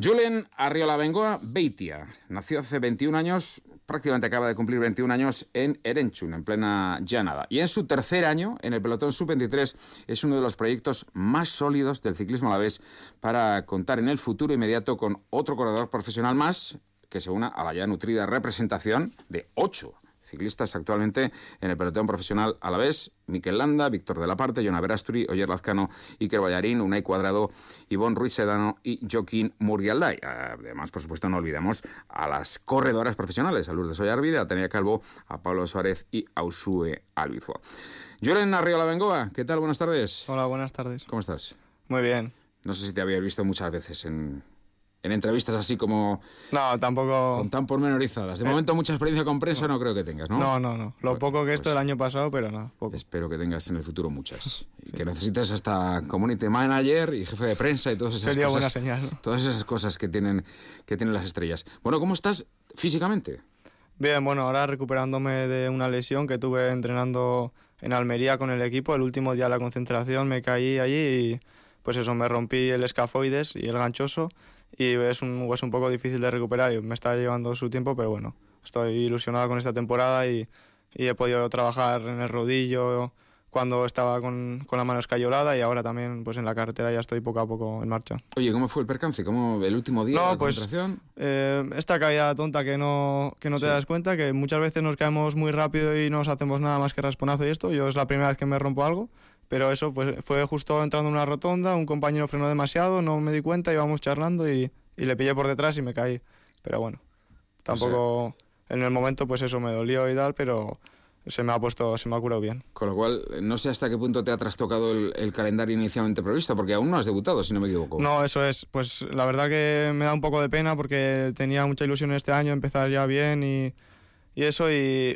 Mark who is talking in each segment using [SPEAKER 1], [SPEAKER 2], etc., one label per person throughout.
[SPEAKER 1] Julen Arriolabengoa Beitia nació hace 21 años, prácticamente acaba de cumplir 21 años en Erenchun, en plena llanada. Y en su tercer año, en el pelotón sub-23, es uno de los proyectos más sólidos del ciclismo alavés para contar en el futuro inmediato con otro corredor profesional más que se una a la ya nutrida representación de 8 ciclistas actualmente en el pelotón profesional alavés: Mikel Landa, Víctor de la Parte, Jon Aberasturi, Oyer Lazcano, Iker Ballarín, Unai Cuadrado, Ivonne Ruiz Sedano y Joaquín Murrialdai. Además, por supuesto, no olvidemos a las corredoras profesionales, a Lourdes Ollarvide, a Tania Calvo, a Pablo Suárez y a Usue Albizua. Julen Arriolabengoa, ¿qué tal? Buenas tardes.
[SPEAKER 2] Hola, buenas tardes.
[SPEAKER 1] ¿Cómo estás?
[SPEAKER 2] Muy bien.
[SPEAKER 1] No sé si te había visto muchas veces en entrevistas así como...
[SPEAKER 2] No, tampoco...
[SPEAKER 1] Con tan pormenorizadas. De momento mucha experiencia con prensa no creo que tengas, ¿no?
[SPEAKER 2] No. Lo poco que esto el año pasado, pero nada, poco.
[SPEAKER 1] Espero que tengas en el futuro muchas. Y que necesites hasta community manager y jefe de prensa y todas esas
[SPEAKER 2] Sería
[SPEAKER 1] cosas.
[SPEAKER 2] buena señal, ¿no?
[SPEAKER 1] Todas esas cosas que tienen las estrellas. Bueno, ¿cómo estás físicamente?
[SPEAKER 2] Bien, bueno, ahora recuperándome de una lesión que tuve entrenando en Almería con el equipo. El último día de la concentración me caí allí y pues eso, me rompí el escafoides y el ganchoso. Y es un hueso un poco difícil de recuperar y me está llevando su tiempo, pero bueno, estoy ilusionado con esta temporada y he podido trabajar en el rodillo cuando estaba con la mano escayolada y ahora también pues en la carretera ya estoy poco a poco en marcha.
[SPEAKER 1] Oye, ¿cómo fue el percance? ¿Cómo el último día de la concentración?
[SPEAKER 2] Esta caída tonta que no te das cuenta, que muchas veces nos caemos muy rápido y no hacemos nada más que rasponazo y esto. Yo es la primera vez que me rompo algo. Pero eso fue justo entrando en una rotonda, un compañero frenó demasiado, no me di cuenta, íbamos charlando y le pillé por detrás y me caí. Pero bueno, tampoco en el momento pues eso me dolió y tal, pero se me ha curado bien.
[SPEAKER 1] Con lo cual, no sé hasta qué punto te ha trastocado el calendario inicialmente previsto, porque aún no has debutado, si no me equivoco.
[SPEAKER 2] No, eso es. Pues la verdad que me da un poco de pena porque tenía mucha ilusión este año, empezar ya bien y eso y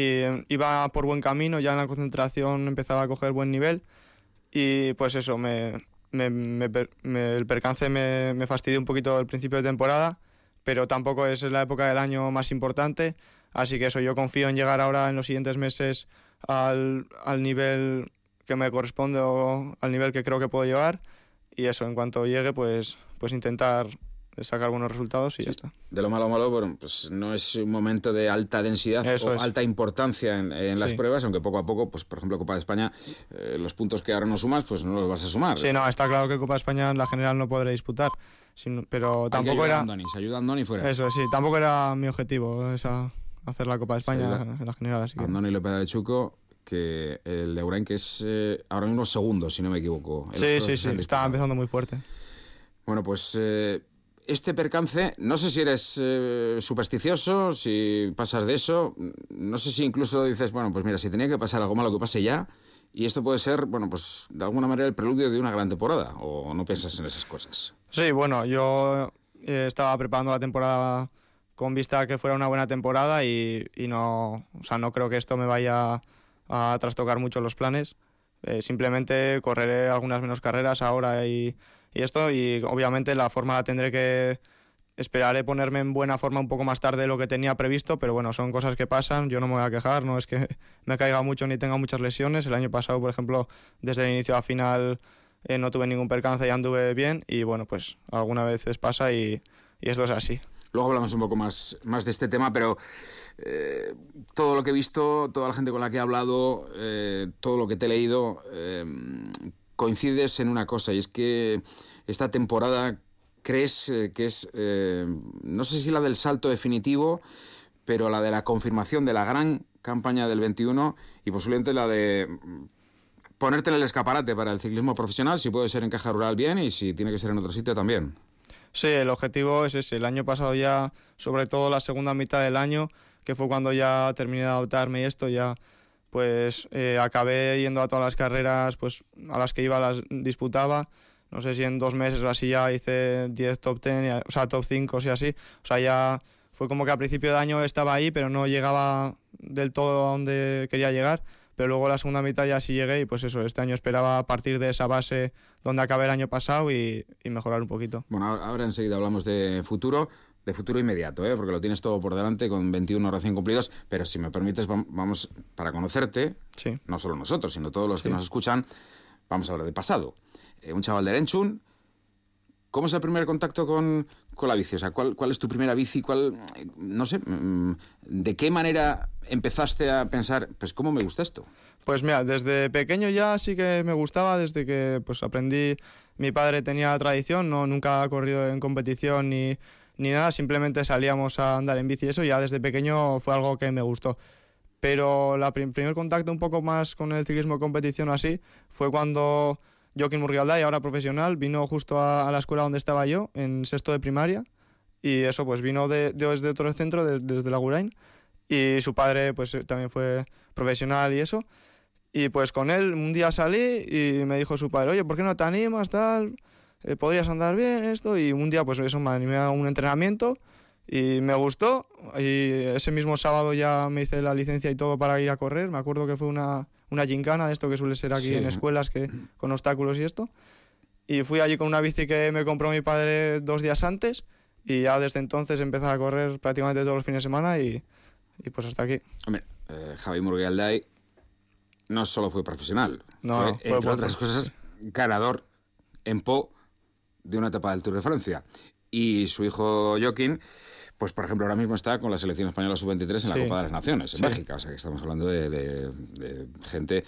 [SPEAKER 2] iba por buen camino, ya en la concentración empezaba a coger buen nivel y pues eso, el percance me fastidió un poquito al principio de temporada, pero tampoco es la época del año más importante, así que eso, yo confío en llegar ahora en los siguientes meses al nivel que me corresponde o al nivel que creo que puedo llevar y eso, en cuanto llegue pues intentar sacar buenos resultados y ya está.
[SPEAKER 1] De lo malo, bueno, pues no es un momento de alta densidad alta importancia en las pruebas, aunque poco a poco, pues por ejemplo Copa de España, los puntos que ahora no sumas, pues no los vas a sumar.
[SPEAKER 2] Sí, no, está claro que Copa de España en la general no podré disputar, pero tampoco era...
[SPEAKER 1] Se ayuda a Andoni fuera.
[SPEAKER 2] Eso, sí, tampoco era mi objetivo hacer la Copa de España en la general. Así que...
[SPEAKER 1] Andoni López de Chuco, que el de Urain, que es ahora mismo segundo, si no me equivoco.
[SPEAKER 2] Sí, está empezando muy fuerte.
[SPEAKER 1] Bueno, pues... este percance, no sé si eres supersticioso, si pasas de eso, no sé si incluso dices, bueno, pues mira, si tenía que pasar algo malo que pase ya, y esto puede ser, bueno, pues de alguna manera el preludio de una gran temporada, o no piensas en esas cosas.
[SPEAKER 2] Sí, bueno, yo estaba preparando la temporada con vista a que fuera una buena temporada y no creo que esto me vaya a trastocar mucho los planes. Simplemente correré algunas menos carreras ahora y esto, y obviamente la forma la tendré que... Esperaré ponerme en buena forma un poco más tarde de lo que tenía previsto, pero bueno, son cosas que pasan, yo no me voy a quejar, no es que me caiga mucho ni tenga muchas lesiones. El año pasado, por ejemplo, desde el inicio a final no tuve ningún percance y anduve bien, y bueno, pues algunas veces pasa y esto es así.
[SPEAKER 1] Luego hablamos un poco más de este tema, pero todo lo que he visto, toda la gente con la que he hablado, todo lo que te he leído, coincides en una cosa, y es que esta temporada crees que es, no sé si la del salto definitivo, pero la de la confirmación de la gran campaña del 21 y posiblemente la de ponerte en el escaparate para el ciclismo profesional, si puede ser en Caja Rural bien y si tiene que ser en otro sitio también.
[SPEAKER 2] Sí, el objetivo es ese. El año pasado ya, sobre todo la segunda mitad del año, que fue cuando ya terminé de adaptarme y esto, ya pues acabé yendo a todas las carreras pues a las que iba, las disputaba. No sé si en 2 meses o así ya hice 10 top 10, o sea, top 5 o así. O sea, ya fue como que a principio de año estaba ahí, pero no llegaba del todo a donde quería llegar. Pero luego la segunda mitad ya sí llegué y pues eso, este año esperaba a partir de esa base donde acabé el año pasado y mejorar un poquito.
[SPEAKER 1] Bueno, ahora enseguida hablamos de futuro inmediato, porque lo tienes todo por delante con 21 recién cumplidos, pero si me permites vamos para conocerte,
[SPEAKER 2] sí.
[SPEAKER 1] No solo nosotros, sino todos los que nos escuchan, vamos a hablar de pasado. Un chaval de Erenchun, ¿cómo es el primer contacto con con la bici? O sea, ¿cuál es tu primera bici? No sé, ¿de qué manera empezaste a pensar, pues, cómo me gusta esto?
[SPEAKER 2] Pues mira, desde pequeño ya sí que me gustaba, desde que pues aprendí, mi padre tenía tradición, no, nunca ha corrido en competición ni nada, simplemente salíamos a andar en bici y eso, ya desde pequeño fue algo que me gustó. Pero el primer contacto un poco más con el ciclismo de competición o así fue cuando Joaquín Murrialday, ahora profesional, vino justo a la escuela donde estaba yo, en sexto de primaria, y eso pues vino desde otro centro, desde Lagurain, y su padre pues también fue profesional y eso. Y pues con él un día salí y me dijo su padre, oye, ¿por qué no te animas, tal? ¿Podrías andar bien esto? Y un día pues eso me animé a un entrenamiento y me gustó. Y ese mismo sábado ya me hice la licencia y todo para ir a correr. Me acuerdo que fue una gincana de esto que suele ser aquí en escuelas con obstáculos y esto. Y fui allí con una bici que me compró mi padre 2 días antes y ya desde entonces empecé a correr prácticamente todos los fines de semana y pues hasta aquí.
[SPEAKER 1] Hombre, Javi Murrialday no solo fue profesional, fue, entre otras cosas, ganador en Po de una etapa del Tour de Francia. Y su hijo Joaquín, pues por ejemplo, ahora mismo está con la selección española sub-23 en la Copa de las Naciones, en Bélgica. O sea que estamos hablando de gente,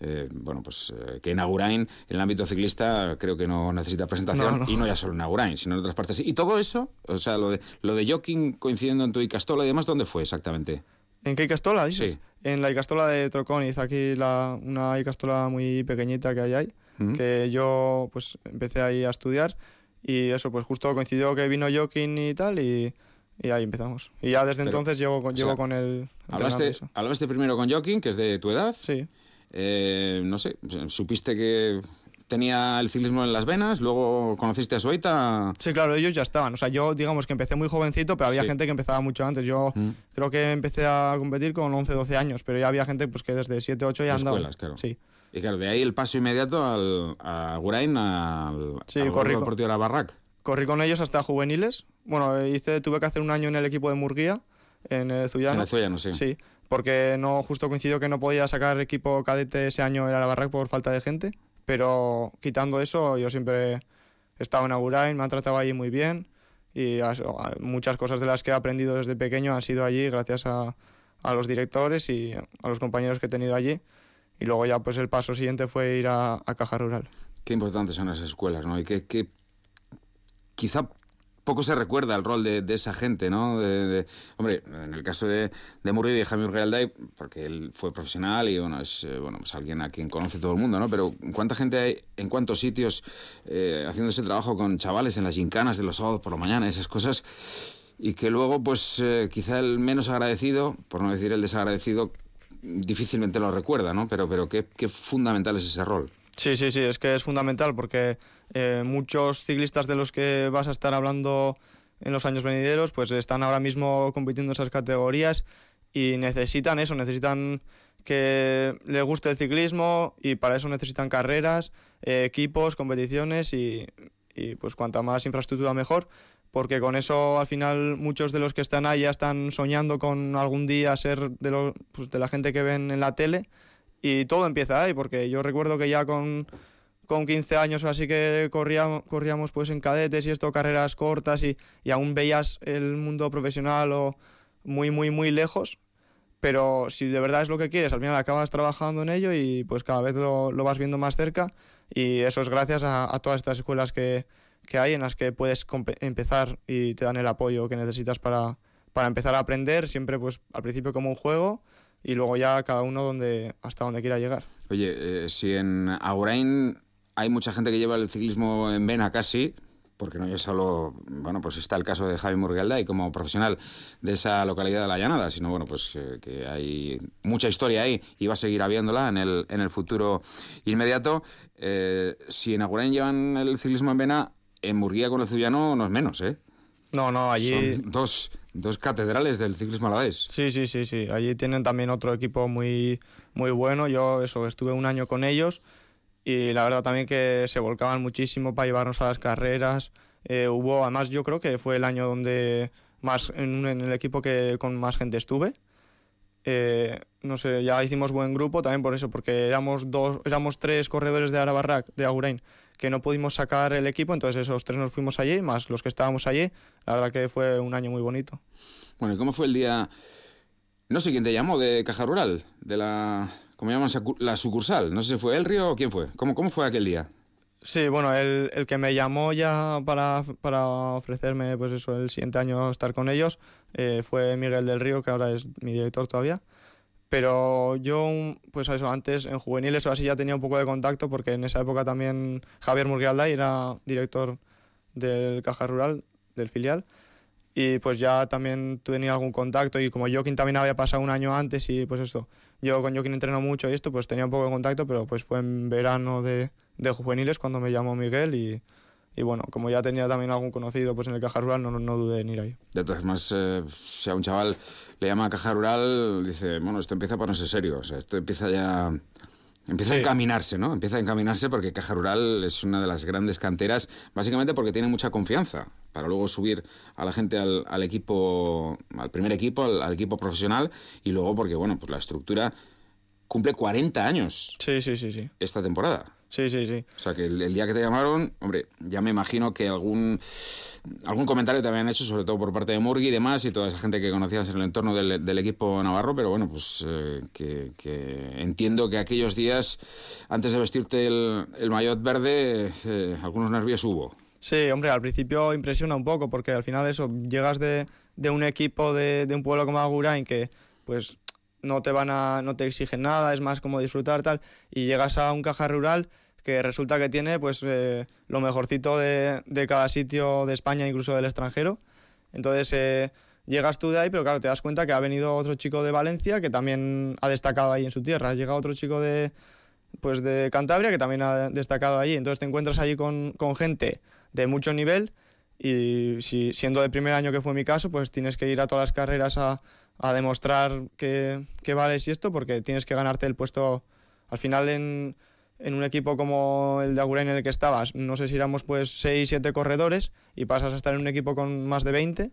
[SPEAKER 1] que en Agurain, en el ámbito ciclista, creo que no necesita presentación. No. Y no ya solo en Agurain, sino en otras partes. Y todo eso, o sea, lo de Joaquín coincidiendo en tu Icastola y demás, ¿dónde fue exactamente?
[SPEAKER 2] ¿En qué Icastola, dices?
[SPEAKER 1] Sí.
[SPEAKER 2] En la Icastola de Troconiz, aquí una Icastola muy pequeñita que hay ahí, que yo pues empecé ahí a estudiar y eso, pues justo coincidió que vino Joaquín y tal y ahí empezamos. Y ya desde entonces llevo con él.
[SPEAKER 1] Hablaste primero con Joaquín, que es de tu edad.
[SPEAKER 2] Sí.
[SPEAKER 1] No sé, supiste que tenía el ciclismo en las venas, luego conociste a su aita.
[SPEAKER 2] Sí, claro, ellos ya estaban. O sea, yo digamos que empecé muy jovencito, pero había gente que empezaba mucho antes. Yo creo que empecé a competir con 11, 12 años, pero ya había gente pues que desde 7, 8 ya andaba.
[SPEAKER 1] Escuelas, claro.
[SPEAKER 2] Sí.
[SPEAKER 1] Y claro, de ahí el paso inmediato a Agurain, al Deportivo de la Barrac.
[SPEAKER 2] Corrí con ellos hasta juveniles. Bueno, tuve que hacer un año en el equipo de Murguía, en el Zullano.
[SPEAKER 1] En el Zullano, sí.
[SPEAKER 2] Sí, porque justo coincidió que no podía sacar equipo cadete ese año en la Barrac por falta de gente. Pero quitando eso, yo siempre he estado en Agurain, me han tratado allí muy bien y muchas cosas de las que he aprendido desde pequeño han sido allí gracias a los directores y a los compañeros que he tenido allí. Y luego ya pues el paso siguiente fue ir a Caja Rural.
[SPEAKER 1] Qué importantes son esas escuelas, ¿no? Y que quizá poco se recuerda el rol de esa gente, ¿no? Hombre, en el caso de Murri y de Jaime Murrialday, porque él fue profesional y es pues alguien a quien conoce todo el mundo, ¿no? Pero ¿cuánta gente hay en cuántos sitios haciendo ese trabajo con chavales en las gincanas de los sábados por la mañana, esas cosas? Y que luego, pues quizá el menos agradecido, por no decir el desagradecido, difícilmente lo recuerda, ¿no? Pero qué fundamental es ese rol.
[SPEAKER 2] Sí, es que es fundamental porque muchos ciclistas de los que vas a estar hablando en los años venideros pues están ahora mismo compitiendo en esas categorías y necesitan que les guste el ciclismo y para eso necesitan carreras, equipos, competiciones y pues cuanta más infraestructura mejor, porque con eso al final muchos de los que están ahí ya están soñando con algún día ser de la gente que ven en la tele. Y todo empieza ahí, porque yo recuerdo que ya con 15 años o así que corríamos pues en cadetes y esto, carreras cortas y aún veías el mundo profesional o muy, muy, muy lejos. Pero si de verdad es lo que quieres, al final acabas trabajando en ello y pues cada vez lo vas viendo más cerca. Y eso es gracias a todas estas escuelas que hay en las que puedes empezar y te dan el apoyo que necesitas para empezar a aprender, siempre pues al principio como un juego. Y luego ya cada uno hasta donde quiera llegar.
[SPEAKER 1] Oye, si en Agurain hay mucha gente que lleva el ciclismo en vena casi, porque no ya solo, bueno, pues está el caso de Javi Murrialday como profesional de esa localidad de La Llanada, sino bueno, pues que hay mucha historia ahí y va a seguir habiéndola en el futuro inmediato. Si en Agurain llevan el ciclismo en vena, en Murguía con el Zullano no es menos, ¿eh?
[SPEAKER 2] No, allí...
[SPEAKER 1] Son dos catedrales del ciclismo alavés.
[SPEAKER 2] Sí. Allí tienen también otro equipo muy, muy bueno. Yo estuve un año con ellos y la verdad también que se volcaban muchísimo para llevarnos a las carreras. Además yo creo que fue el año donde más en el equipo que con más gente estuve. No sé, ya hicimos buen grupo también por eso, porque éramos 3 corredores de Arabarrac, de Agurain, que no pudimos sacar el equipo, entonces esos 3 nos fuimos allí, más los que estábamos allí. La verdad que fue un año muy bonito.
[SPEAKER 1] Bueno, ¿y cómo fue el día? No sé quién te llamó de Caja Rural, de ¿cómo llaman? La sucursal. No sé si fue Elrio o quién fue. ¿Cómo fue aquel día?
[SPEAKER 2] Sí, bueno, el que me llamó ya para ofrecerme, pues eso, el siguiente año estar con ellos, fue Miguel del Río, que ahora es mi director todavía. Pero yo, pues eso, antes en juveniles o así ya tenía un poco de contacto, porque en esa época también Javier Murguialday era director del Caja Rural, del filial, y pues ya también tenía algún contacto, y como Joaquín también había pasado un año antes, y pues esto, yo con Joaquín entreno mucho y esto, pues tenía un poco de contacto, pero pues fue en verano de juveniles cuando me llamó Miguel, y bueno, como ya tenía también algún conocido pues en el Caja Rural, no dudé en ir ahí.
[SPEAKER 1] De todas formas, si a un chaval le llama a Caja Rural, dice, bueno, esto empieza a ponerse serio, o sea, esto empieza a encaminarse, ¿no? Empieza a encaminarse porque Caja Rural es una de las grandes canteras, básicamente porque tiene mucha confianza para luego subir a la gente al equipo, al primer equipo, al equipo profesional, y luego porque, bueno, pues la estructura cumple 40 años
[SPEAKER 2] Sí.
[SPEAKER 1] esta temporada.
[SPEAKER 2] Sí.
[SPEAKER 1] O sea, que el día que te llamaron, hombre, ya me imagino que algún comentario te habían hecho, sobre todo por parte de Murgui y demás, y toda esa gente que conocías en el entorno del equipo navarro, pero bueno, pues que entiendo que aquellos días, antes de vestirte el maillot verde, algunos nervios hubo.
[SPEAKER 2] Sí, hombre, al principio impresiona un poco, porque al final eso, llegas de un equipo de un pueblo como Agurain, que pues no te exigen nada, es más como disfrutar tal, y llegas a un Caja Rural que resulta que tiene pues lo mejorcito de cada sitio de España, incluso del extranjero. Entonces llegas tú de ahí, pero claro, te das cuenta que ha venido otro chico de Valencia que también ha destacado ahí en su tierra. Ha llegado otro chico de Cantabria que también ha destacado allí. Entonces te encuentras allí con gente de mucho nivel, y si siendo de primer año, que fue mi caso, pues tienes que ir a todas las carreras a demostrar que vales y esto, porque tienes que ganarte el puesto al final en un equipo como el de Agurain en el que estabas. No sé si éramos pues 6, 7 corredores, y pasas a estar en un equipo con más de 20,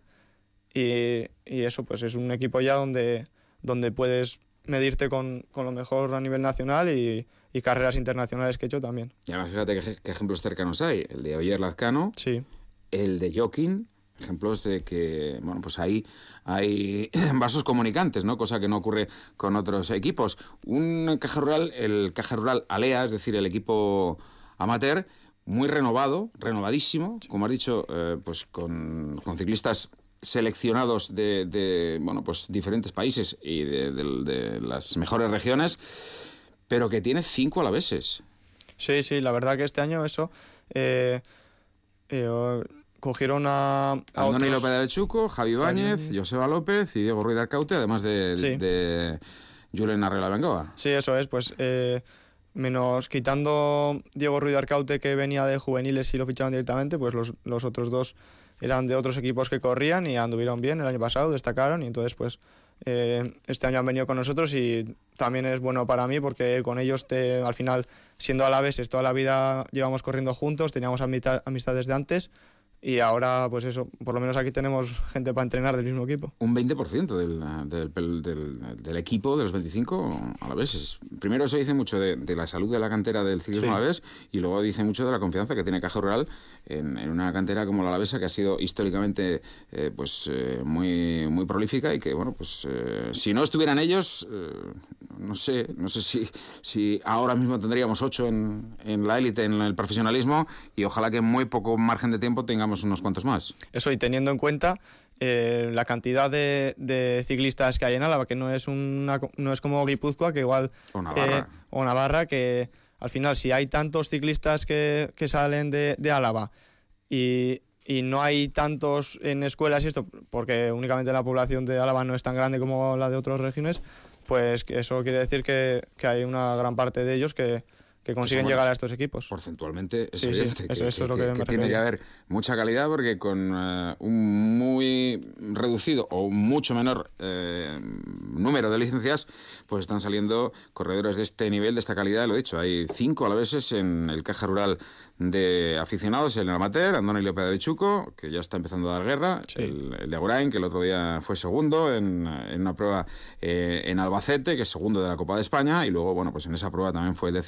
[SPEAKER 2] y eso pues es un equipo ya donde puedes medirte con lo mejor a nivel nacional, y carreras internacionales que he hecho también.
[SPEAKER 1] Y además, fíjate qué ejemplos cercanos hay. El de Oyer Lazcano,
[SPEAKER 2] sí,
[SPEAKER 1] el de Joaquín, ejemplos de que, bueno, pues ahí hay vasos comunicantes, ¿no? Cosa que no ocurre con otros equipos. Un Caja Rural, el Caja Rural Alea, es decir, el equipo amateur, muy renovadísimo, como has dicho, pues con ciclistas seleccionados de bueno, pues diferentes países y de las mejores regiones, pero que tiene 5 alaveses.
[SPEAKER 2] Sí, la verdad que este año eso... cogieron a
[SPEAKER 1] Andoni
[SPEAKER 2] otros...
[SPEAKER 1] López de Bechuco, Javi Báñez, Joseba López y Diego Ruiz de Arcaute, además de Julen Arreola Bengoa.
[SPEAKER 2] Sí, eso es, pues menos quitando Diego Ruiz de Arcaute, que venía de juveniles y lo ficharon directamente, pues los otros dos eran de otros equipos que corrían y anduvieron bien el año pasado, destacaron, y entonces pues este año han venido con nosotros, y también es bueno para mí porque con ellos al final, siendo alaveses, toda la vida llevamos corriendo juntos, teníamos amistades de antes, y ahora pues eso, por lo menos aquí tenemos gente para entrenar del mismo equipo.
[SPEAKER 1] Un 20% del equipo, de los 25 alaveses. Primero eso dice mucho de la salud de la cantera del ciclismo alavés, y luego dice mucho de la confianza que tiene Caja Rural en una cantera como la alavesa, que ha sido históricamente muy, muy prolífica, y que, bueno, pues si no estuvieran ellos, no sé si ahora mismo tendríamos 8 en la élite, en el profesionalismo, y ojalá que en muy poco margen de tiempo tengamos unos cuantos más.
[SPEAKER 2] Eso, y teniendo en cuenta la cantidad de ciclistas que hay en Álava, que no es como Guipúzcoa, que igual... O Navarra, que al final, si hay tantos ciclistas que salen de Álava y no hay tantos en escuelas y esto, porque únicamente la población de Álava no es tan grande como la de otras regiones, pues eso quiere decir que hay una gran parte de ellos que consiguen llegar a estos equipos.
[SPEAKER 1] Porcentualmente es evidente
[SPEAKER 2] eso es lo que
[SPEAKER 1] tiene que haber mucha calidad, porque con un muy reducido o un mucho menor número de licencias, pues están saliendo corredores de este nivel, de esta calidad. Lo he dicho, hay 5 alaveses en el Caja Rural de aficionados, el amateur, Andoni López de Bechuco, que ya está empezando a dar guerra, el de Agurain, que el otro día fue segundo en una prueba en Albacete, que es segundo de la Copa de España, y luego, bueno, pues en esa prueba también fue 10º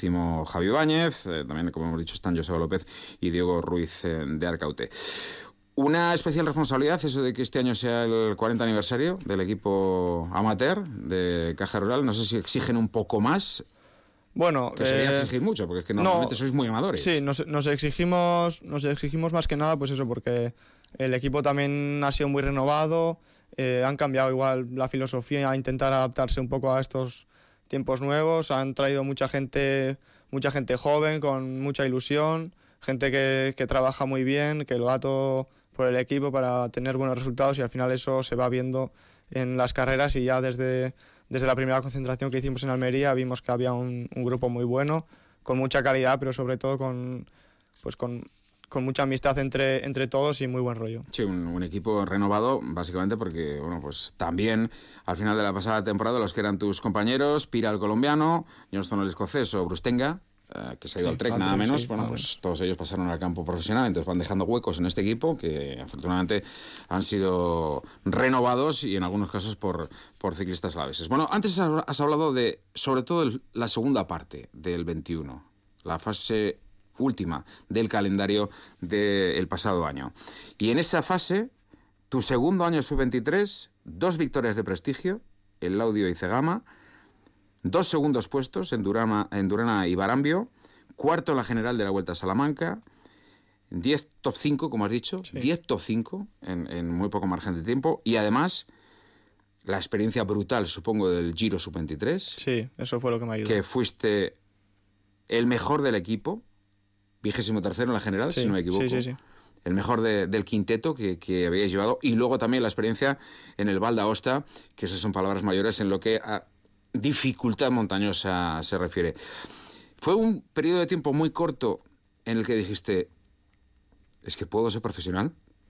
[SPEAKER 1] Javi Báñez, también, como hemos dicho, están Joseba López y Diego Ruiz de Arcaute. Una especial responsabilidad eso de que este año sea el 40 aniversario del equipo amateur de Caja Rural. No sé si exigen un poco más.
[SPEAKER 2] Bueno,
[SPEAKER 1] que sería exigir mucho, porque es que normalmente sois muy amadores.
[SPEAKER 2] Sí, nos exigimos más que nada, pues eso, porque el equipo también ha sido muy renovado, han cambiado igual la filosofía a intentar adaptarse un poco a estos tiempos nuevos, han traído mucha gente joven, con mucha ilusión, gente que trabaja muy bien, que lo da todo por el equipo para tener buenos resultados, y al final eso se va viendo en las carreras, y ya desde la primera concentración que hicimos en Almería vimos que había un grupo muy bueno, con mucha calidad, pero sobre todo con mucha amistad entre todos y muy buen rollo.
[SPEAKER 1] Sí, un equipo renovado, básicamente porque, bueno, pues también al final de la pasada temporada los que eran tus compañeros, Pira el colombiano, Johnston el escocés o Brustenga, que se ha ido al Trek nada menos, pues todos ellos pasaron al campo profesional, entonces van dejando huecos en este equipo que afortunadamente han sido renovados y en algunos casos por ciclistas alaveses. Bueno, antes has hablado de, sobre todo, la segunda parte del 21, la fase última del calendario del pasado año. Y en esa fase, tu segundo año sub-23, 2 victorias de prestigio, el Laudio y Cegama, 2 segundos puestos en Durana y Barambio, cuarto en la general de la Vuelta a Salamanca, 10 top 5, como has dicho, sí. 10 top 5 en muy poco margen de tiempo, y además la experiencia brutal, supongo, del Giro sub-23.
[SPEAKER 2] Sí, eso fue lo que me ayudó.
[SPEAKER 1] Que fuiste el mejor del equipo, 23º en la general,
[SPEAKER 2] sí,
[SPEAKER 1] si no me equivoco.
[SPEAKER 2] Sí.
[SPEAKER 1] El mejor del quinteto que habíais llevado, y luego también la experiencia en el Val d'Aosta, que esas son palabras mayores en lo que a dificultad montañosa se refiere. Fue un periodo de tiempo muy corto en el que dijiste, ¿es que puedo ser profesional?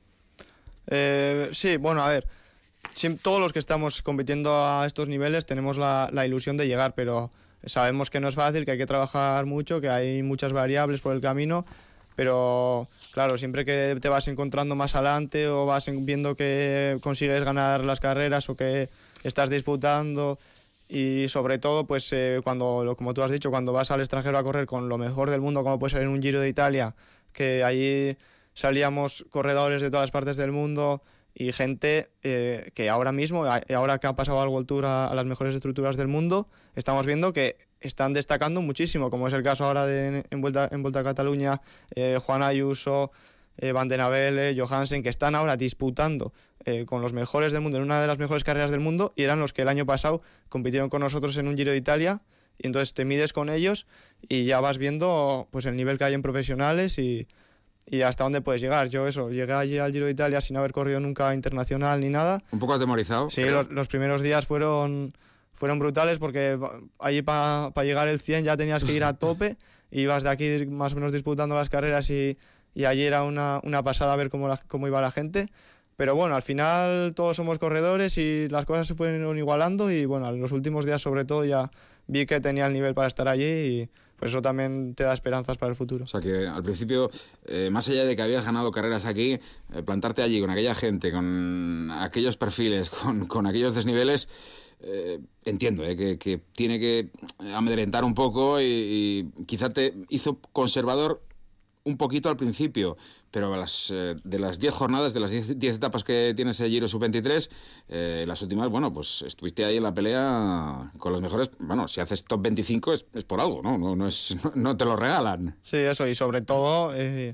[SPEAKER 2] Sí, bueno, a ver, todos los que estamos compitiendo a estos niveles tenemos la ilusión de llegar, pero sabemos que no es fácil, que hay que trabajar mucho, que hay muchas variables por el camino, pero claro, siempre que te vas encontrando más adelante o vas viendo que consigues ganar las carreras o que estás disputando, y sobre todo, pues como tú has dicho, cuando vas al extranjero a correr con lo mejor del mundo, como puede ser en un Giro de Italia, que allí salíamos corredores de todas partes del mundo y gente que ahora mismo, ahora que ha pasado al World Tour a las mejores estructuras del mundo, estamos viendo que están destacando muchísimo, como es el caso ahora en Vuelta a Cataluña, Juan Ayuso, Van den Abele, Johansen, que están ahora disputando con los mejores del mundo en una de las mejores carreras del mundo, y eran los que el año pasado compitieron con nosotros en un Giro de Italia, y entonces te mides con ellos y ya vas viendo pues el nivel que hay en profesionales y hasta dónde puedes llegar. Yo llegué allí al Giro de Italia sin haber corrido nunca internacional ni nada.
[SPEAKER 1] Un poco atemorizado.
[SPEAKER 2] Sí, los primeros días fueron brutales, porque allí para llegar el 100 ya tenías que ir a tope, y ibas de aquí más o menos disputando las carreras, y allí era una pasada ver cómo iba la gente. Pero bueno, al final todos somos corredores y las cosas se fueron igualando, y bueno, en los últimos días sobre todo ya vi que tenía el nivel para estar allí, y pues eso también te da esperanzas para el futuro. O
[SPEAKER 1] sea que al principio, más allá de que habías ganado carreras aquí, plantarte allí con aquella gente, con aquellos perfiles, con aquellos desniveles, entiendo que tiene que amedrentar un poco, y quizá te hizo conservador un poquito al principio, pero de las 10 jornadas, de las 10 etapas que tienes el Giro Sub-23, las últimas, bueno, pues estuviste ahí en la pelea con los mejores. Bueno, si haces top 25 es por algo, ¿no? No te lo regalan.
[SPEAKER 2] Sí, eso, y sobre todo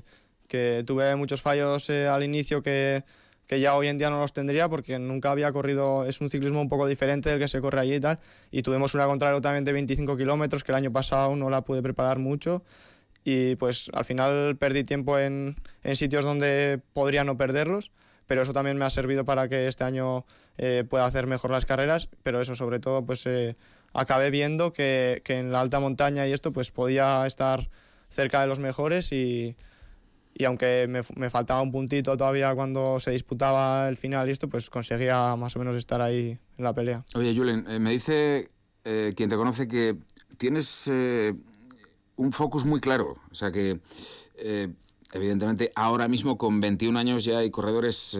[SPEAKER 2] que tuve muchos fallos al inicio que ya hoy en día no los tendría, porque nunca había corrido. Es un ciclismo un poco diferente del que se corre allí y tal, y tuvimos una contrarreloj también de 25 kilómetros que el año pasado no la pude preparar mucho, y pues al final perdí tiempo en sitios donde podría no perderlos, pero eso también me ha servido para que este año pueda hacer mejor las carreras. Pero eso, sobre todo, pues acabé viendo que en la alta montaña y esto pues podía estar cerca de los mejores, y aunque me faltaba un puntito todavía cuando se disputaba el final y esto, pues conseguía más o menos estar ahí en la pelea.
[SPEAKER 1] Oye, Julen, me dice quien te conoce que tienes un focus muy claro. O sea que, evidentemente, ahora mismo con 21 años ya hay corredores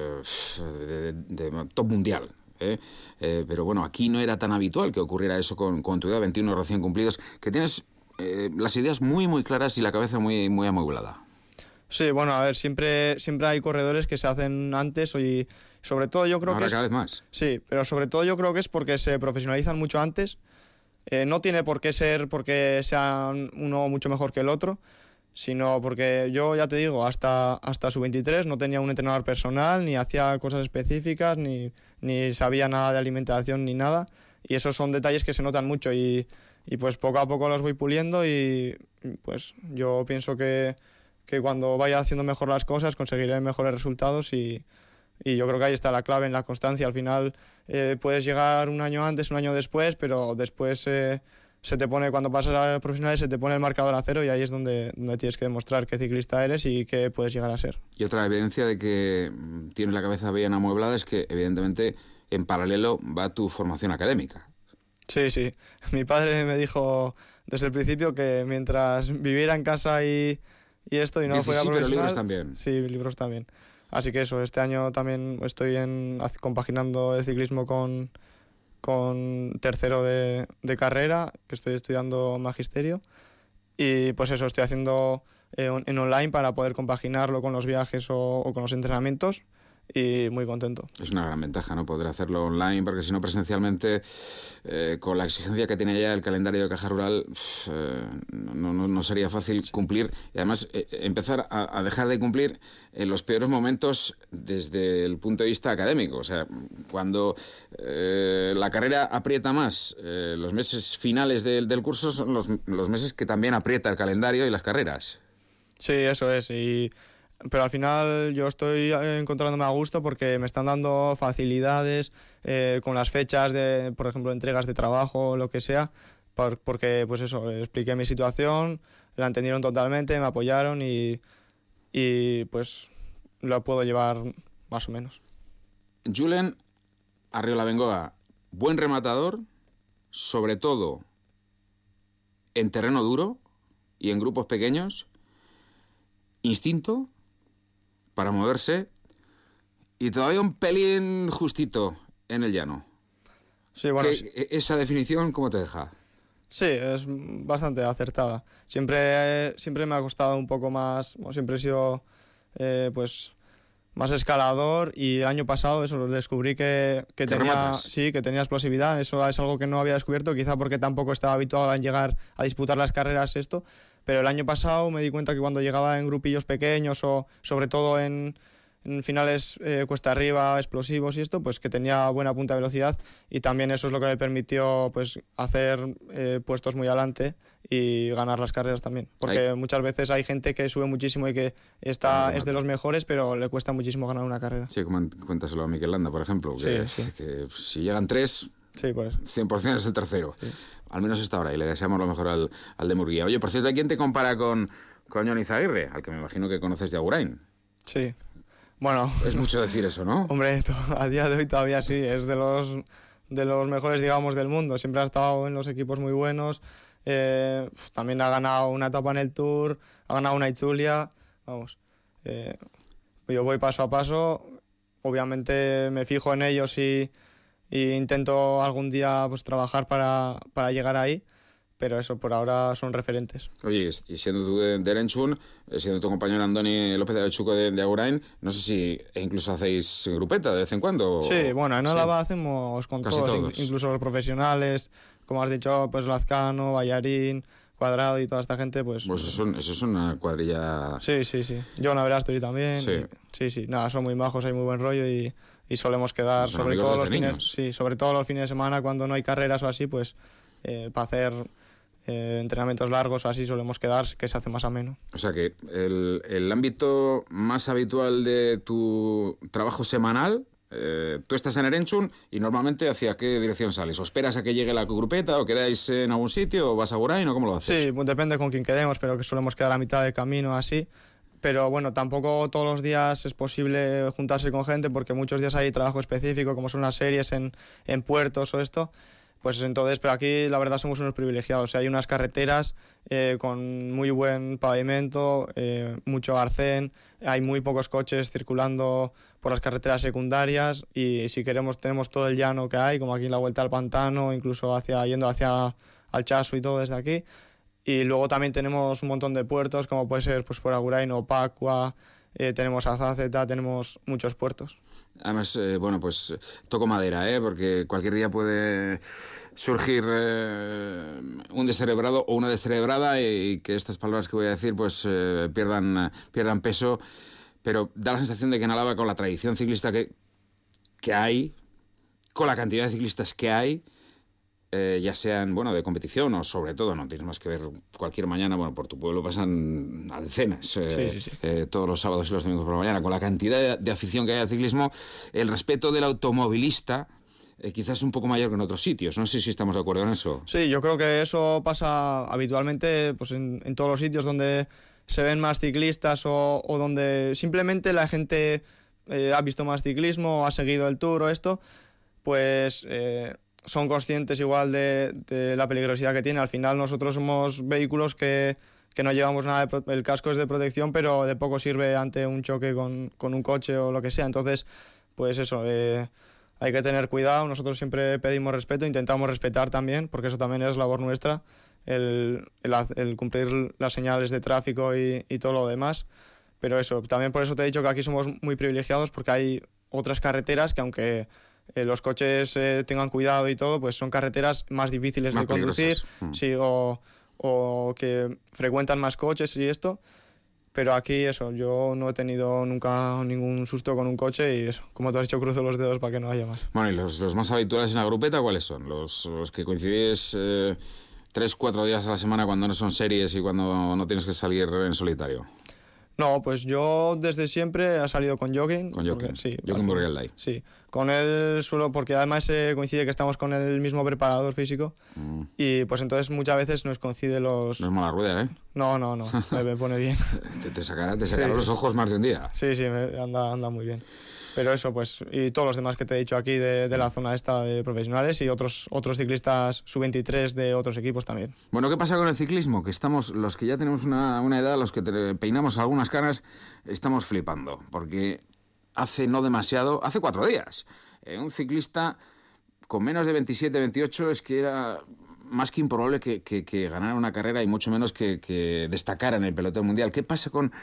[SPEAKER 1] de top mundial. Pero bueno, aquí no era tan habitual que ocurriera eso con tu edad, 21 recién cumplidos, que tienes las ideas muy, muy claras y la cabeza muy, muy amueblada.
[SPEAKER 2] Sí, bueno, a ver, siempre hay corredores que se hacen antes y sobre todo yo creo
[SPEAKER 1] Ahora
[SPEAKER 2] que
[SPEAKER 1] cada vez más.
[SPEAKER 2] Sí, pero sobre todo yo creo que es porque se profesionalizan mucho antes. No tiene por qué ser porque sean uno mucho mejor que el otro, sino porque yo, ya te digo, hasta sub-23 no tenía un entrenador personal, ni hacía cosas específicas, ni sabía nada de alimentación ni nada. Y esos son detalles que se notan mucho y pues poco a poco los voy puliendo y pues yo pienso que cuando vaya haciendo mejor las cosas conseguiré mejores resultados y yo creo que ahí está la clave en la constancia. Al final puedes llegar un año antes, un año después, pero después se te pone, cuando pasas a profesionales, se te pone el marcador a cero y ahí es donde tienes que demostrar qué ciclista eres y qué puedes llegar a ser.
[SPEAKER 1] Y otra evidencia de que tienes la cabeza bien amueblada es que, evidentemente, en paralelo va tu formación académica.
[SPEAKER 2] Sí, sí. Mi padre me dijo desde el principio que mientras viviera en casa y esto y no fuera profesional...
[SPEAKER 1] pero libros también.
[SPEAKER 2] Sí, libros también. Así que eso, este año también estoy compaginando el ciclismo con tercero de carrera, que estoy estudiando magisterio. Y pues eso, estoy haciendo en online para poder compaginarlo con los viajes o con los entrenamientos. Y muy contento.
[SPEAKER 1] Es una gran ventaja, ¿no? Poder hacerlo online, porque si no presencialmente, con la exigencia que tiene ya el calendario de Caja Rural, no sería fácil cumplir. Y además, empezar a dejar de cumplir en los peores momentos desde el punto de vista académico. O sea, cuando la carrera aprieta más, los meses finales del curso son los meses que también aprieta el calendario y las carreras.
[SPEAKER 2] Sí, eso es. Pero al final yo estoy encontrándome a gusto porque me están dando facilidades con las fechas de, por ejemplo, entregas de trabajo o lo que sea, porque pues eso, expliqué mi situación, la entendieron totalmente, me apoyaron y pues lo puedo llevar más o menos.
[SPEAKER 1] Julen Arriolabengoa, buen rematador, sobre todo en terreno duro y en grupos pequeños, instinto para moverse y todavía un pelín justito en el llano.
[SPEAKER 2] Sí, bueno,
[SPEAKER 1] ¿Esa definición cómo te deja?
[SPEAKER 2] Sí, es bastante acertada. Siempre me ha costado un poco más, siempre he sido pues más escalador y el año pasado eso descubrí que tenía explosividad. Eso es algo que no había descubierto, quizá porque tampoco estaba habituado a llegar a disputar las carreras esto. Pero el año pasado me di cuenta que cuando llegaba en grupillos pequeños o sobre todo en finales cuesta arriba, explosivos y esto, pues que tenía buena punta de velocidad y también eso es lo que me permitió pues hacer puestos muy adelante y ganar las carreras también. Porque muchas veces hay gente que sube muchísimo y que es de los mejores, pero le cuesta muchísimo ganar una carrera.
[SPEAKER 1] Sí, cuéntaselo a Mikel Landa, por ejemplo, que si llegan 3,
[SPEAKER 2] sí, pues
[SPEAKER 1] 100% es el tercero.
[SPEAKER 2] Sí.
[SPEAKER 1] Al menos hasta ahora, y le deseamos lo mejor al de Murguía. Oye, por cierto, ¿quién te compara con Jon Izagirre? Al que me imagino que conoces de Agurain.
[SPEAKER 2] Sí. Bueno... Es
[SPEAKER 1] mucho decir eso, ¿no?
[SPEAKER 2] Hombre, a día de hoy todavía sí, es de los mejores, digamos, del mundo. Siempre ha estado en los equipos muy buenos. También ha ganado una etapa en el Tour, ha ganado una Itzulia. Vamos, yo voy paso a paso. Obviamente me fijo en ellos y intento algún día pues trabajar para llegar ahí, pero eso, por ahora son referentes.
[SPEAKER 1] Oye, y siendo tú de Erenchun, siendo tu compañero Andoni López de Avechuco de Agurain, no sé si incluso hacéis grupeta de vez en cuando.
[SPEAKER 2] Sí, bueno, en Álava hacemos con todos, incluso los profesionales, como has dicho, pues Lazcano, Ballarín, Cuadrado y toda esta gente, pues...
[SPEAKER 1] Pues eso es una cuadrilla...
[SPEAKER 2] Sí. Yo, la verdad, estoy también.
[SPEAKER 1] Sí.
[SPEAKER 2] Sí, nada, son muy majos, hay muy buen rollo y solemos quedar, sobre todo los fines de semana, cuando no hay carreras o así, pues para hacer entrenamientos largos o así solemos quedar, que se hace más ameno.
[SPEAKER 1] O sea que el ámbito más habitual de tu trabajo semanal, tú estás en Erenchun y normalmente ¿hacia qué dirección sales? ¿O esperas a que llegue la grupeta o quedáis en algún sitio o vas a Agurain o cómo lo haces?
[SPEAKER 2] Sí, pues depende con quién quedemos, pero que solemos quedar a mitad de camino así. Pero bueno, tampoco todos los días es posible juntarse con gente porque muchos días hay trabajo específico, como son las series en puertos o esto. Pues entonces, pero aquí la verdad somos unos privilegiados. O sea, hay unas carreteras con muy buen pavimento, mucho arcén, hay muy pocos coches circulando por las carreteras secundarias y si queremos tenemos todo el llano que hay, como aquí en la Vuelta al Pantano, incluso yendo hacia Alchazo y todo desde aquí. Y luego también tenemos un montón de puertos, como puede ser pues por Agurain o Pacua, tenemos Azáceta, tenemos muchos puertos.
[SPEAKER 1] Además, bueno, pues toco madera, porque cualquier día puede surgir un descerebrado o una descerebrada y que estas palabras que voy a decir pues pierdan peso, pero da la sensación de que en Álava, con la tradición ciclista que hay, con la cantidad de ciclistas que hay, ya sean, bueno, de competición o sobre todo, no tienes más que ver cualquier mañana, bueno, por tu pueblo pasan a decenas,
[SPEAKER 2] Sí.
[SPEAKER 1] todos los sábados y los domingos por la mañana, con la cantidad de afición que hay al ciclismo, el respeto del automovilista quizás es un poco mayor que en otros sitios. No sé si estamos de acuerdo en eso.
[SPEAKER 2] Sí, yo creo que eso pasa habitualmente pues en todos los sitios donde se ven más ciclistas o donde simplemente la gente ha visto más ciclismo, ha seguido el Tour o esto, pues son conscientes igual de la peligrosidad que tiene. Al final nosotros somos vehículos que no llevamos nada, el casco es de protección, pero de poco sirve ante un choque con un coche o lo que sea. Entonces, pues eso, hay que tener cuidado. Nosotros siempre pedimos respeto, intentamos respetar también, porque eso también es labor nuestra, el cumplir las señales de tráfico y todo lo demás. Pero eso, también por eso te he dicho que aquí somos muy privilegiados, porque hay otras carreteras que, aunque los coches tengan cuidado y todo, pues son carreteras más difíciles de conducir, sí, o que frecuentan más coches y esto. Pero aquí eso, yo no he tenido nunca ningún susto con un coche y eso, como tú has dicho, cruzo los dedos para que no haya más.
[SPEAKER 1] Bueno, ¿y los más habituales en la grupeta cuáles son? Los que coincidís 3-4 días a la semana cuando no son series y cuando no tienes que salir en solitario.
[SPEAKER 2] No, pues yo desde siempre he salido con Joaquín.
[SPEAKER 1] Con Joaquín,
[SPEAKER 2] sí,
[SPEAKER 1] Joaquín Burrialdai.
[SPEAKER 2] Sí, con él suelo, porque además coincide que estamos con el mismo preparador físico y pues entonces muchas veces nos coincide los...
[SPEAKER 1] No es mala rueda, ¿eh?
[SPEAKER 2] No, me pone bien.
[SPEAKER 1] Te sacará los ojos más de un día.
[SPEAKER 2] Sí, anda muy bien. Pero eso, pues, y todos los demás que te he dicho aquí de la zona esta de profesionales y otros ciclistas sub-23 de otros equipos también.
[SPEAKER 1] Bueno, ¿qué pasa con el ciclismo? Que estamos, los que ya tenemos una edad, los que peinamos algunas canas, estamos flipando. Porque hace no demasiado, hace 4 días, un ciclista con menos de 27, 28 es que era más que improbable que ganara una carrera y mucho menos que destacara en el pelotón mundial. ¿Qué pasa con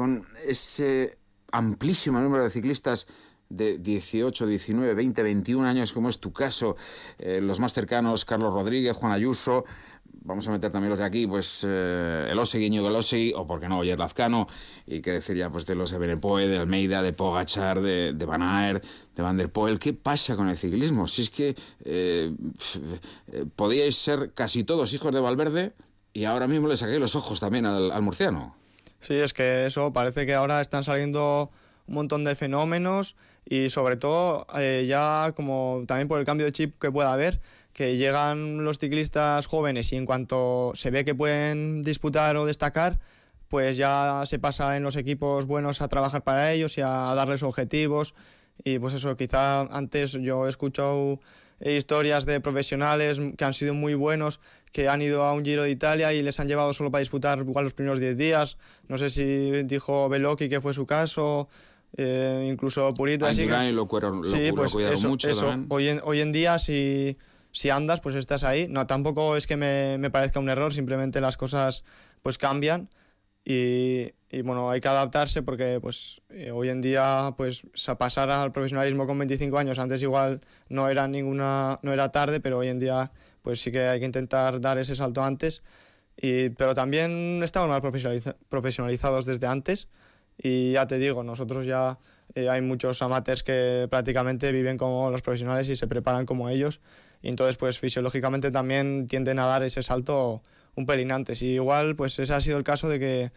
[SPEAKER 1] ese amplísimo número de ciclistas de 18, 19, 20, 21 años, como es tu caso, los más cercanos, Carlos Rodríguez, Juan Ayuso, vamos a meter también los de aquí, pues Elosegui, Íñigo Elosegui, o por qué no, Oyer Lazcano, y qué decir ya pues de los de Benepoel, de Almeida, de Pogačar, de Van Aert, de Van der Poel. ¿Qué pasa con el ciclismo? Si es que podíais ser casi todos hijos de Valverde y ahora mismo le saqué los ojos también al murciano.
[SPEAKER 2] Sí, es que eso, parece que ahora están saliendo un montón de fenómenos y sobre todo ya como también por el cambio de chip que pueda haber, que llegan los ciclistas jóvenes y en cuanto se ve que pueden disputar o destacar, pues ya se pasa en los equipos buenos a trabajar para ellos y a darles objetivos. Y pues eso, quizá antes yo he escuchado historias de profesionales que han sido muy buenos, que han ido a un Giro de Italia y les han llevado solo para disputar igual los primeros 10 días. No sé si dijo Beloki que fue su caso, incluso Purito.
[SPEAKER 1] Así que lo cuidaron mucho
[SPEAKER 2] eso.
[SPEAKER 1] También.
[SPEAKER 2] Hoy en día si andas, pues estás ahí. No, tampoco es que me parezca un error, simplemente las cosas pues cambian y bueno, hay que adaptarse porque pues hoy en día pues pasar al profesionalismo con 25 años, antes igual no era tarde, pero hoy en día pues sí que hay que intentar dar ese salto antes, pero también estamos más profesionalizados desde antes y ya te digo, nosotros ya hay muchos amateurs que prácticamente viven como los profesionales y se preparan como ellos y entonces pues fisiológicamente también tienden a dar ese salto un pelín antes y igual pues ese ha sido el caso de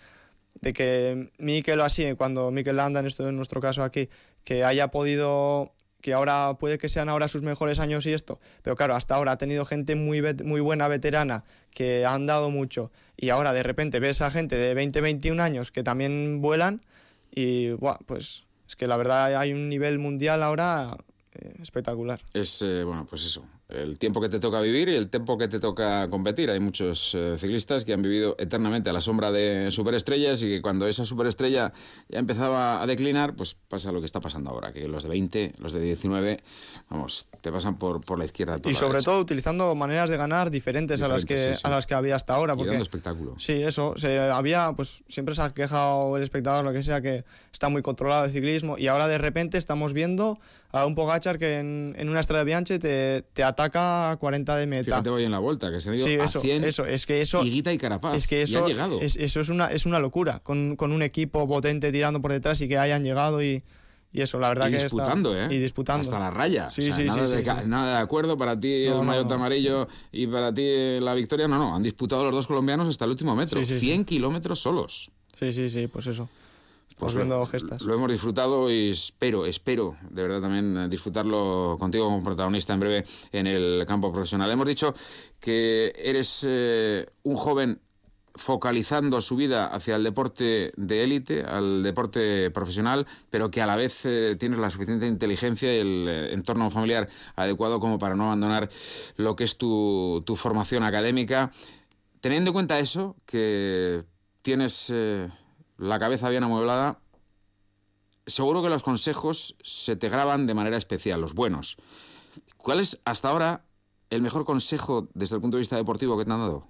[SPEAKER 2] que Mikel o así, cuando Mikel Landa en nuestro caso aquí, que haya podido, que ahora puede que sean ahora sus mejores años y esto, pero claro, hasta ahora ha tenido gente muy buena veterana que han dado mucho y ahora de repente ves a gente de 20, 21 años que también vuelan y pues es que la verdad hay un nivel mundial ahora espectacular.
[SPEAKER 1] Bueno, pues eso. el tiempo que te toca vivir y el tiempo que te toca competir. Hay muchos ciclistas que han vivido eternamente a la sombra de superestrellas y que cuando esa superestrella ya empezaba a declinar, pues pasa lo que está pasando ahora, que los de 20, los de 19, vamos, te pasan por la izquierda.
[SPEAKER 2] Y sobre todo utilizando maneras de ganar diferentes a las que había hasta ahora.
[SPEAKER 1] Porque, y dando espectáculo.
[SPEAKER 2] Sí, eso. Había, pues siempre se ha quejado el espectador, lo que sea, que está muy controlado el ciclismo, y ahora de repente estamos viendo a un Pogačar que en una Strade Bianche te ataca a 40 de meta.
[SPEAKER 1] Fíjate hoy en la Vuelta, que se han ido a 100
[SPEAKER 2] es que eso,
[SPEAKER 1] Higuita y Carapaz,
[SPEAKER 2] es que eso,
[SPEAKER 1] y han llegado.
[SPEAKER 2] Eso es una locura, con un equipo potente tirando por detrás y que hayan llegado y eso, la verdad
[SPEAKER 1] y
[SPEAKER 2] que
[SPEAKER 1] disputando,
[SPEAKER 2] y disputando.
[SPEAKER 1] Hasta la raya.
[SPEAKER 2] Sí,
[SPEAKER 1] o sea, nada de acuerdo, para ti el maillot amarillo y para ti la victoria, no. Han disputado los dos colombianos hasta el último metro. 100 kilómetros solos.
[SPEAKER 2] Sí, pues eso. Estamos viendo gestas.
[SPEAKER 1] Lo hemos disfrutado y espero de verdad también disfrutarlo contigo como protagonista en breve en el campo profesional. Hemos dicho que eres un joven focalizando su vida hacia el deporte de élite, al deporte profesional, pero que a la vez tienes la suficiente inteligencia y el entorno familiar adecuado como para no abandonar lo que es tu formación académica. Teniendo en cuenta eso, que tienes la cabeza bien amueblada, seguro que los consejos se te graban de manera especial, los buenos. ¿Cuál es hasta ahora el mejor consejo desde el punto de vista deportivo que te han dado?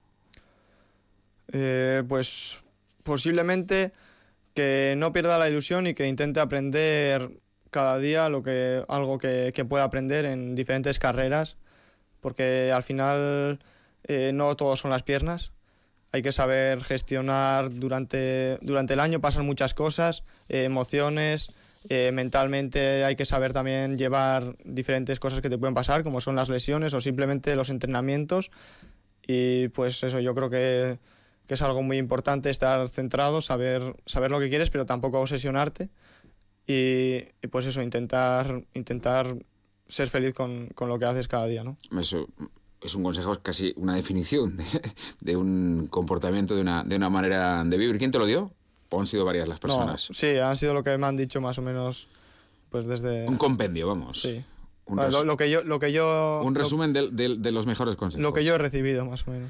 [SPEAKER 2] Pues posiblemente que no pierda la ilusión y que intente aprender cada día algo que pueda aprender en diferentes carreras, porque al final no todo son las piernas. Hay que saber gestionar durante el año, pasan muchas cosas, emociones, mentalmente hay que saber también llevar diferentes cosas que te pueden pasar, como son las lesiones o simplemente los entrenamientos. Y pues eso, yo creo que es algo muy importante, estar centrado, saber lo que quieres, pero tampoco obsesionarte. Y pues eso, intentar ser feliz con lo que haces cada día, ¿no?
[SPEAKER 1] Eso es un consejo, es casi una definición de un comportamiento, de una manera de vivir. ¿Quién te lo dio? ¿O han sido varias las personas?
[SPEAKER 2] No, sí, han sido lo que me han dicho más o menos, pues desde...
[SPEAKER 1] Un compendio, vamos.
[SPEAKER 2] Sí. Lo que yo...
[SPEAKER 1] Un resumen de los mejores consejos.
[SPEAKER 2] Lo que yo he recibido, más o menos.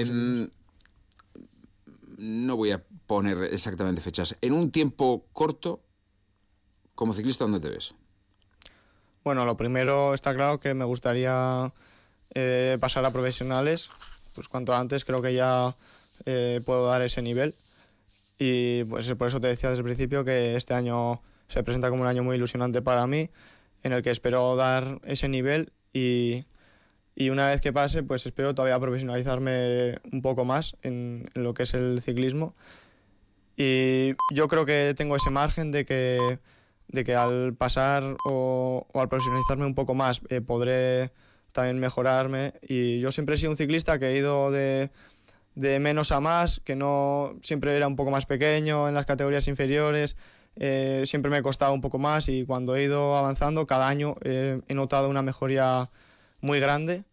[SPEAKER 1] No voy a poner exactamente fechas. En un tiempo corto, como ciclista, ¿dónde te ves?
[SPEAKER 2] Bueno, lo primero está claro que me gustaría pasar a profesionales. Pues cuanto antes creo que ya puedo dar ese nivel. Y pues por eso te decía desde el principio que este año se presenta como un año muy ilusionante para mí, en el que espero dar ese nivel y una vez que pase, pues espero todavía profesionalizarme un poco más en lo que es el ciclismo. Y yo creo que tengo ese margen de que al pasar o al profesionalizarme un poco más podré también mejorarme. Y yo siempre he sido un ciclista que he ido de menos a más, que no siempre era un poco más pequeño en las categorías inferiores. Siempre me costaba un poco más y cuando he ido avanzando cada año he notado una mejoría muy grande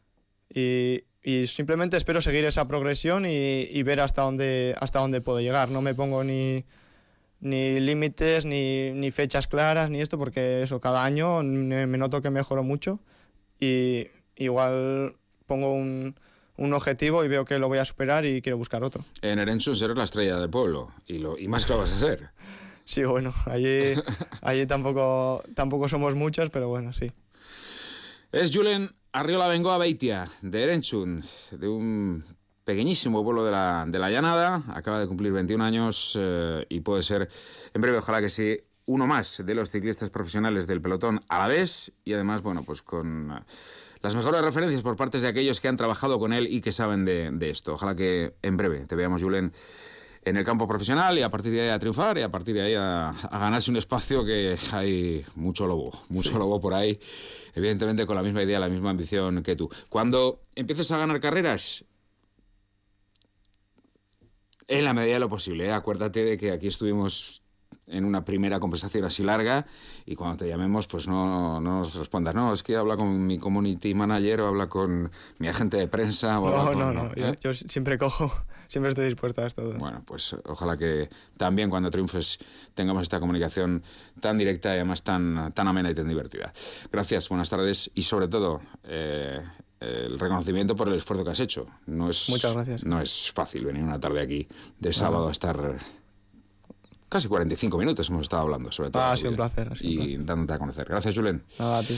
[SPEAKER 2] y simplemente espero seguir esa progresión y ver hasta dónde puedo llegar. No me pongo ni límites ni fechas claras ni esto, porque eso, cada año me noto que mejoro mucho y igual pongo un objetivo y veo que lo voy a superar y quiero buscar otro.
[SPEAKER 1] En Erenchun eres la estrella del pueblo y más que lo vas a ser.
[SPEAKER 2] Sí, bueno, allí tampoco somos muchos, pero bueno, sí.
[SPEAKER 1] Es Julen Arriola Bengoa Beitia, de Erenchun, de un pequeñísimo pueblo de la Llanada. Acaba de cumplir 21 años y puede ser, en breve, ojalá que sí, uno más de los ciclistas profesionales del pelotón alavés y además, bueno, pues con las mejores referencias por parte de aquellos que han trabajado con él y que saben de esto. Ojalá que en breve te veamos, Julen, en el campo profesional y a partir de ahí a triunfar y a partir de ahí a ganarse un espacio, que hay mucho lobo por ahí, evidentemente con la misma idea, la misma ambición que tú. Cuando empieces a ganar carreras, en la medida de lo posible, acuérdate de que aquí estuvimos en una primera conversación así larga y cuando te llamemos pues no nos respondas, no, es que habla con mi community manager o habla con mi agente de prensa o habla con...
[SPEAKER 2] No. Yo siempre cojo, siempre estoy dispuesto a esto.
[SPEAKER 1] Bueno, pues ojalá que también cuando triunfes tengamos esta comunicación tan directa y además tan amena y tan divertida. Gracias, buenas tardes y sobre todo el reconocimiento por el esfuerzo que has hecho.
[SPEAKER 2] Muchas gracias.
[SPEAKER 1] No es fácil venir una tarde aquí de sábado a estar... Casi 45 minutos hemos estado hablando sobre todo.
[SPEAKER 2] Ha sido un placer.
[SPEAKER 1] Y dándote a conocer. Gracias, Julen.
[SPEAKER 2] Nada, a ti.